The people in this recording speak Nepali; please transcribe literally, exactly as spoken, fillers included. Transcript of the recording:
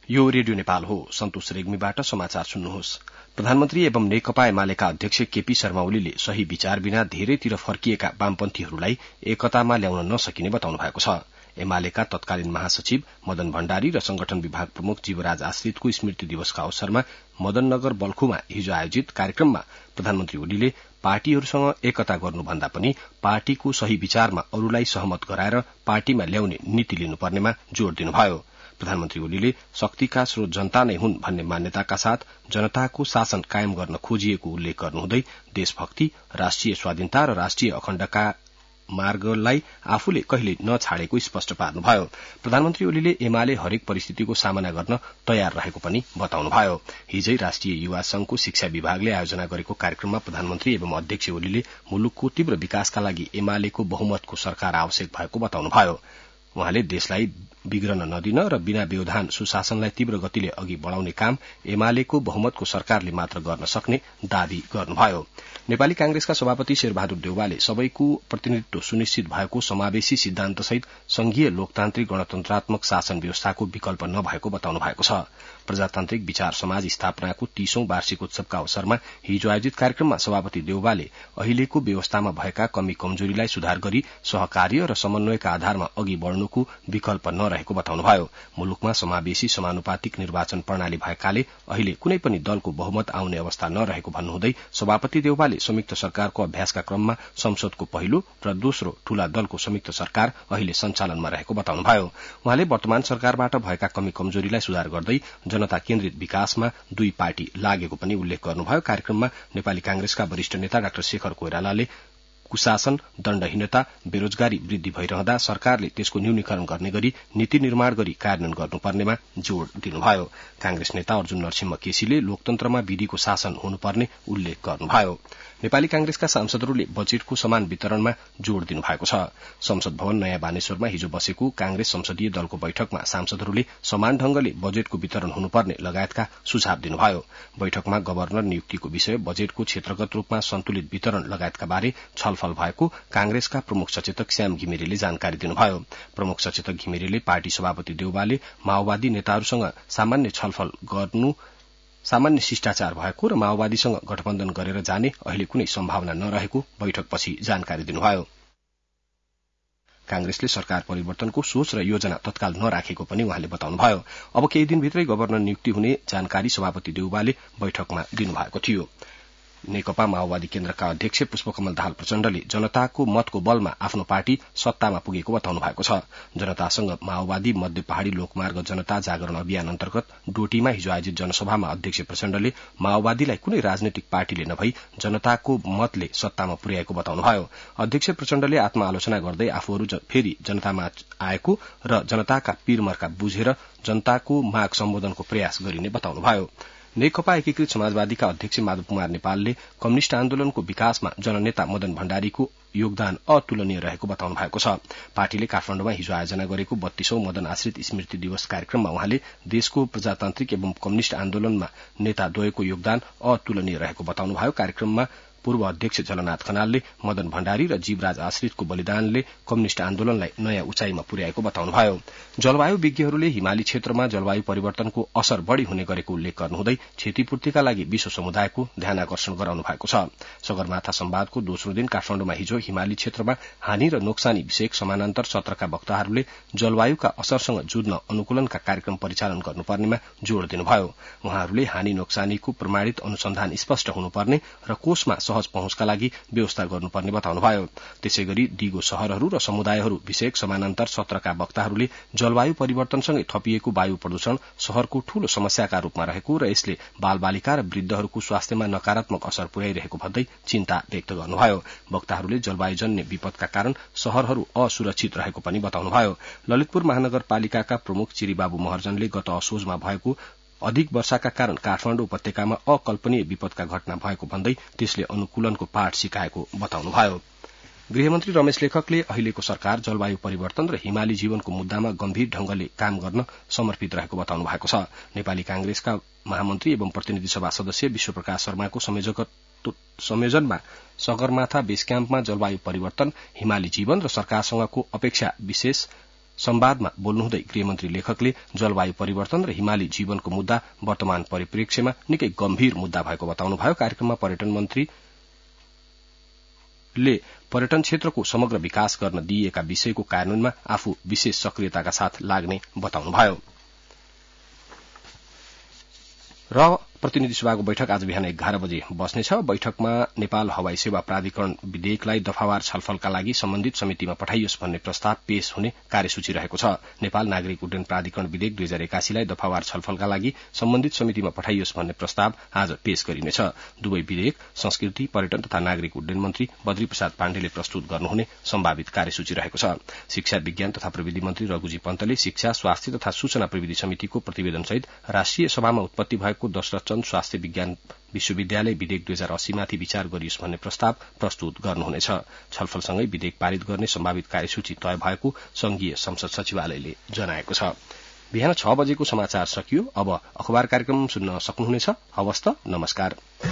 यो रेडियो नेपाल हो। सन्तोष रेग्मीबाट समाचार सुन्नुहोस्। प्रधानमन्त्री एवं नेकपा एमालेका अध्यक्ष केपी शर्मा ओलीले सही विचार बिना धेरैतिर फर्किएका वामपन्थीहरूलाई एकतामा ल्याउन नसकिने बताउनु भएको छ। एमालेका तत्कालीन महासचिव मदन भण्डारी र संगठन विभाग प्रमुख जीवराज आश्रितको स्मृति दिवसका अवसरमा मदननगर बल्खुमा हिजो आयोजित कार्यक्रममा प्रधानमन्त्री ओलीले पार्टीहरूसँग एकता गर्नुभन्दा पनि पार्टीको सही विचारमा अरूलाई सहमत गराएर पार्टीमा ल्याउने नीति लिनुपर्नेमा जोड़ दिनुभयो। प्रधानमन्त्री ओलीले शक्तिका स्रोत जनता नै हुन् भन्ने मान्यताका साथ जनताको शासन कायम गर्न खोजिएको उल्लेख गर्नुहुँदै देशभक्ति, राष्ट्रिय स्वाधीनता र राष्ट्रिय अखण्डता मार्गलाई आफूले कहिले नछाडेको स्पष्ट पार्नुभयो। प्रधानमन्त्री ओलीले एमाले हरेक परिस्थितिको सामना गर्न तयार रहेको पनि बताउनुभयो। हिजै राष्ट्रिय युवा संघको शिक्षा विभागले आयोजना गरेको कार्यक्रममा प्रधानमन्त्री एवं अध्यक्ष ओलीले मुलुकको तीव्र विकासका लागि एमालेको बहुमतको सरकार आवश्यक भएको बताउनुभयो। उहाँले देशलाई बिग्रन नदिन र बिना व्यवधान सुशासनलाई तीव्र गतिले अघि बढ़ाउने काम एमालेको बहुमतको सरकारले मात्र गर्न सक्ने दावी गर्नुभयो। नेपाली कांग्रेसका सभापति शेरबहादुर देउवाले सबैको प्रतिनिधित्व सुनिश्चित भएको समावेशी सिद्धान्तसहित संघीय लोकतान्त्रिक गणतन्त्रात्मक शासन व्यवस्थाको विकल्प नभएको बताउनु भएको छ। प्रजातान्त्रिक विचार समाज स्थापनाको तीसौं वार्षिकोत्सवका अवसरमा हिजो आयोजित कार्यक्रममा सभापति देउवाले अहिलेको व्यवस्थामा भएका कमी कमजोरीलाई सुधार गरी सहकार्य र समन्वयका आधारमा अघि बढ़नुको विकल्प नरहेको बताउनुभयो। मुलुकमा समावेशी समानुपातिक निर्वाचन प्रणाली भएकाले अहिले कुनै पनि दलको बहुमत आउने अवस्था नरहेको भन्नुहुँदै सभापति देउवाले संयुक्त सरकारको अभ्यासका क्रममा संसदको पहिलो र दोस्रो ठूला दलको संयुक्त सरकार अहिले सञ्चालनमा रहेको बताउनुभयो। उहाँले वर्तमान सरकारबाट भएका कमी कमजोरीलाई सुधार गर्दै जनता केन्द्रित विकासमा दुई पार्टी लागेको पनि उल्लेख गर्नुभयो। कार्यक्रममा नेपाली कांग्रेसका वरिष्ठ नेता डाक्टर शेखर कोइरालाले कुशासन, दण्डहीनता, बेरोजगारी वृद्धि भइरहँदा सरकारले त्यसको न्यूनीकरण गर्ने गरी नीति निर्माण गरी कार्यान्वयन गर्नुपर्नेमा जोड़ दिनुभयो। कांग्रेस नेता अर्जुन नरसिंह केसीले लोकतन्त्रमा विधिको शासन हुनुपर्ने उल्लेख गर्नुभयो। नेपाली कांग्रेसका सांसदहरूले बजेटको समान वितरणमा जोड़ दिनुभएको छ। संसद भवन नयाँ बानेश्वरमा हिजो बसेको कांग्रेस संसदीय दलको बैठकमा सांसदहरूले समान ढंगले बजेटको वितरण हुनुपर्ने लगायतका सुझाव दिनुभयो। बैठकमा गवर्नर नियुक्तिको विषय, बजेटको क्षेत्रगत रूपमा सन्तुलित वितरण लगायतका बारे छलफल भएको कांग्रेसका प्रमुख सचेतक श्याम घिमिरेले जानकारी दिनुभयो। प्रमुख सचेतक घिमिरेले पार्टी सभापति देउवाले माओवादी नेताहरूसँग सामान्य छलफल गर्नु सामान्य शिष्टाचार भएको र माओवादीसँग गठबन्धन गरेर जाने अहिले कुनै सम्भावना नरहेको बैठकपछि जानकारी दिनुभयो। कांग्रेसले सरकार परिवर्तनको सोच र योजना तत्काल नराखेको पनि उहाँले बताउनुभयो। अब केही दिनभित्रै गवर्नर नियुक्ति हुने जानकारी सभापति देउवाले बैठकमा दिनुभएको थियो। नेकपा माओवादी केन्द्रका अध्यक्ष पुष्पकमल दाहाल प्रचण्डले जनताको मतको बलमा आफ्नो पार्टी सत्तामा पुगेको बताउनु भएको छ। जनतासँग माओवादी मध्य पहाड़ी लोकमार्ग जनता जागरण अभियान अन्तर्गत डोटीमा हिजो आयोजित जनसभामा अध्यक्ष प्रचण्डले माओवादीलाई कुनै राजनैतिक पार्टीले नभई जनताको मतले सत्तामा पुर्याएको बताउनुभयो। अध्यक्ष प्रचण्डले आत्मआलोचना गर्दै आफूहरू फेरि जनतामा आएको र जनताका पीरमर्का बुझेर जनताको माग सम्बोधनको प्रयास गरिने बताउनुभयो। नेकपा एकीकृत समाजवादीका अध्यक्ष माधव कुमार नेपालले कम्युनिष्ट आन्दोलनको विकासमा जननेता मदन भण्डारीको योगदान अतुलनीय रहेको बताउनु भएको छ। पार्टीले काठमाडौँमा हिजो आयोजना गरेको बत्तीसौं मदन आश्रित स्मृति दिवस कार्यक्रममा उहाँले देशको प्रजातान्त्रिक एवं कम्युनिष्ट आन्दोलनमा नेता द्वयको योगदान अतुलनीय रहेको बताउनुभयो। कार्यक्रममा पूर्व अध्यक्ष झलनाथ खनालले मदन भण्डारी र जीवराज आश्रितको बलिदानले कम्युनिष्ट आन्दोलनलाई नयाँ उचाइमा पुर्याएको बताउनुभयो। जलवायु विज्ञहरूले हिमाली क्षेत्रमा जलवायु परिवर्तनको असर बढ़ी हुने गरेको उल्लेख गर्नुहुँदै क्षतिपूर्तिका लागि विश्व समुदायको ध्यानाकर्षण गराउनु भएको छ। सगरमाथा संवादको दोस्रो दिन काठमाडौँमा हिजो हिमाली क्षेत्रमा हानि र नोक्सानी विषयक समानान्तर सत्रका वक्ताहरूले जलवायुका असरसँग जुझ्न अनुकूलनका कार्यक्रम परिचालन गर्नुपर्नेमा जोड़ दिनुभयो। उहाँहरूले हानि नोक्सानीको प्रमाणित अनुसन्धान स्पष्ट हुनुपर्ने र कोषमा सहज पहुँचका लागि व्यवस्था गर्नुपर्ने बताउनुभयो। त्यसैगरी दिगो शहरहरू र समुदायहरू विषयक समानान्तर सत्रका वक्ताहरूले जलवायु परिवर्तनसँगै थपिएको वायु प्रदूषण शहरको ठूलो समस्याका रूपमा रहेको र यसले बालबालिका र वृद्धहरूको स्वास्थ्यमा नकारात्मक असर पुर्याइरहेको भन्दै चिन्ता व्यक्त गर्नुभयो। वक्ताहरूले जलवायुजन्य विपदका कारण शहरहरू असुरक्षित रहेको पनि बताउनुभयो। ललितपुर महानगरपालिकाका प्रमुख चिरीबाबु महर्जनले गत असोजमा भएको अधिक वर्षाका कारण काठमाडौँ उपत्यकामा अकल्पनीय विपदका घटना भएको भन्दै त्यसले अनुकूलनको पाठ सिकाएको बताउनुभयो। गृहमन्त्री रमेश लेखकले अहिलेको सरकार जलवायु परिवर्तन र हिमाली जीवनको मुद्दामा गम्भीर ढंगले काम गर्न समर्पित रहेको बताउनु भएको छ। नेपाली कांग्रेसका महामन्त्री एवं प्रतिनिधि सभा सदस्य विश्वप्रकाश शर्माको संयोजनमा सगरमाथा बेस क्याम्पमा जलवायु परिवर्तन, हिमाली जीवन र सरकारसँगको अपेक्षा विशेष संवादमा बोल्नुहुँदै गृहमन्त्री लेखकले जलवायु परिवर्तन र हिमाली जीवनको मुद्दा वर्तमान परिप्रेक्ष्यमा निकै गम्भीर मुद्दा भएको बताउनुभयो। कार्यक्रममा पर्यटन मन्त्रीले पर्यटन क्षेत्रको समग्र विकास गर्न दिइएका विषयको कार्यान्वयनमा आफू विशेष सक्रियताका साथ लाग्ने बताउनुभयो। र प्रतिनिधि सभाको बैठक आज बिहान एघार बजे बस्नेछ। बैठकमा नेपाल हवाई सेवा प्राधिकरण विधेयकलाई दफावार छलफलका लागि सम्बन्धित समितिमा पठाइयोस् भन्ने प्रस्ताव पेश हुने कार्यसूची रहेको छ। नेपाल नागरिक उड्डयन प्राधिकरण विधेयक दुई हजार एकासीलाई दफावार छलफलका लागि सम्बन्धित समितिमा पठाइयोस् भन्ने प्रस्ताव आज पेश गरिनेछ। दुवै विधेयक संस्कृति, पर्यटन तथा नागरिक उड्डयन मन्त्री बद्री प्रसाद पाण्डेले प्रस्तुत गर्नुहुने सम्भावित कार्यसूची रहेको छ। शिक्षा, विज्ञान तथा प्रविधि मन्त्री रघुजी पन्तले शिक्षा, स्वास्थ्य तथा सूचना प्रविधि समितिको प्रतिवेदनसहित राष्ट्रिय सभामा उत्पत्ति भएको दशरथ स्वास्थ्य विज्ञान विश्वविद्यालय विधेयक दुई हजार अस्सी माथि विचार गरियोस् भन्ने प्रस्ताव प्रस्तुत गर्नुहुनेछ। छलफलसँगै विधेयक पारित गर्ने सम्भावित कार्यसूची तय भएको संघीय संसद सचिवालयले जनाएको छ। बिहान छ बजेको समाचार सकियो। अब अखबार कार्यक्रम सुन्न सक्नुहुनेछ। हवस् त, नमस्कार।